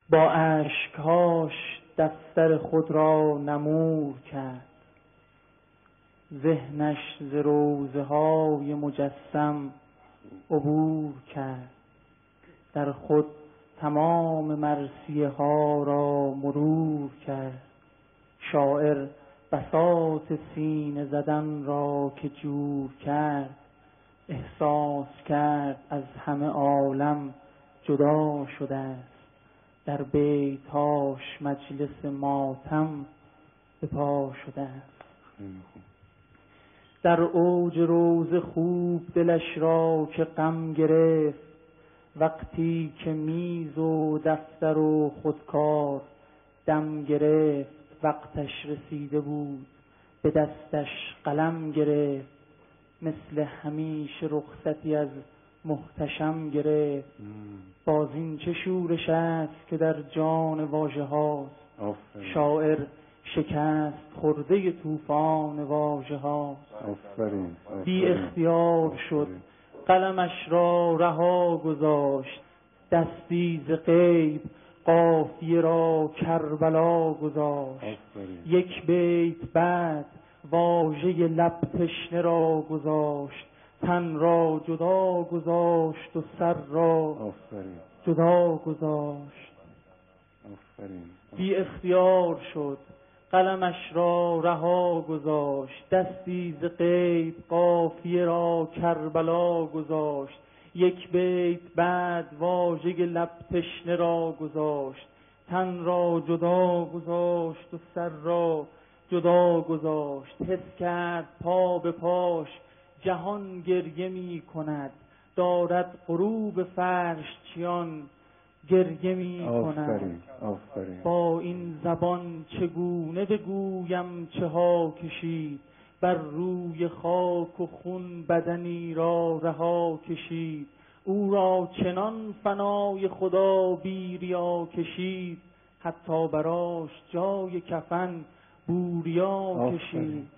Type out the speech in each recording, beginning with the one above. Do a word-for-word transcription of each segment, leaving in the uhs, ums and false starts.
با اشکهاش دفتر خود را نمور کرد، ذهنش ز روضه های مجسم عبور کرد. در خود تمام مرثیه ها را مرور کرد، شاعر بساط سینه زدن را که جور کرد. احساس کرد از همه عالم جدا شده است، در بیتاش مجلس ماتم به پا شده است. در اوج روز خوب دلش را که غم گرفت، وقتی که میز و دفتر و خودکار دم گرفت. وقتش رسیده بود به دستش قلم گرفت، مثل همیشه رخصتی از محتشم گرفت. باز این چه شورش است که در جان واژه هاست، شاعر شکست خورده طوفان واژه هاست. بی اختیار شد قلمش را رها گذاشت، دستی ز غیب قافیه را کربلا گذاشت. یک بیت بعد واژه لب تشنه را گذاشت، تن را جدا گذاشت و سر را جدا گذاشت. بی اختیار شد قلمش را رها گذاشت، دستی ز غیب قافیه را کربلا گذاشت. یک بیت بعد واژه لب تشنه را گذاشت، تن را جدا گذاشت و سر را جدا گذاشت. حس کرد پا به پاش جهان گریه می کند، دارد غروب فرش چیان گریه می کند. با این زبان چگونه بگویم چه ها کشید، بر روی خاک و خون بدنی را رها کشید. او را چنان فنای خدا بی ریا کشید، حتی براش جای کفن بوریا کشید.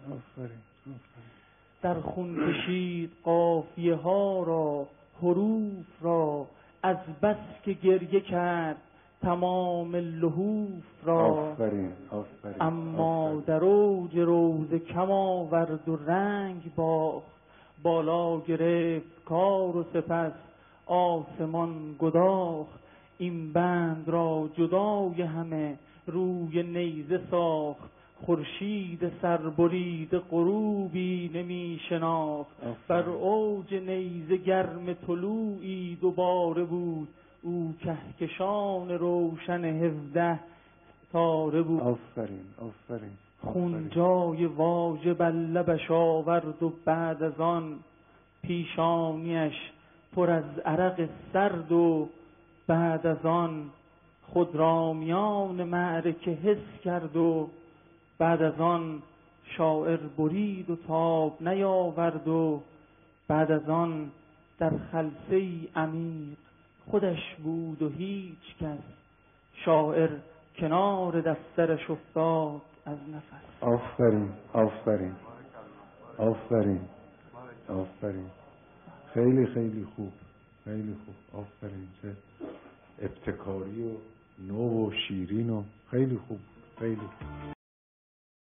در خون کشید قافیه ها را، حروف را، از بس که گریه کرد تمام لحوف را. آفرین آفرین اما آفرین. در اوج روضه کم آورد و رنگ باخت، بالا گرفت کار و سپس آسمان گداخت. این بند را جدای همه روی نیزه ساخت، خورشید سربرید غروبی نمی شناخت. بر اوج نیزه گرم طلوعی دوباره بود، او کهکشان روشن هفده تاره بود. آفرین آفرین. خون جای واژه بر لبش آورد و بعد از آن پیشانیش پر از عرق سرد و بعد از آن خود را میان معرکه حس کرد و بعد از آن شاعر برید و تاب نیاورد و بعد از آن در خلسه‌ای عمیق خودش بود و هیچ کس. شاعر کنار دفترش افتاد از نفس. آفرین آفرین آفرین آفرین. خیلی خیلی خوب خیلی خوب. آفرین. چه ابتکاری و نو و شیرین و خیلی خوب خیلی خوب.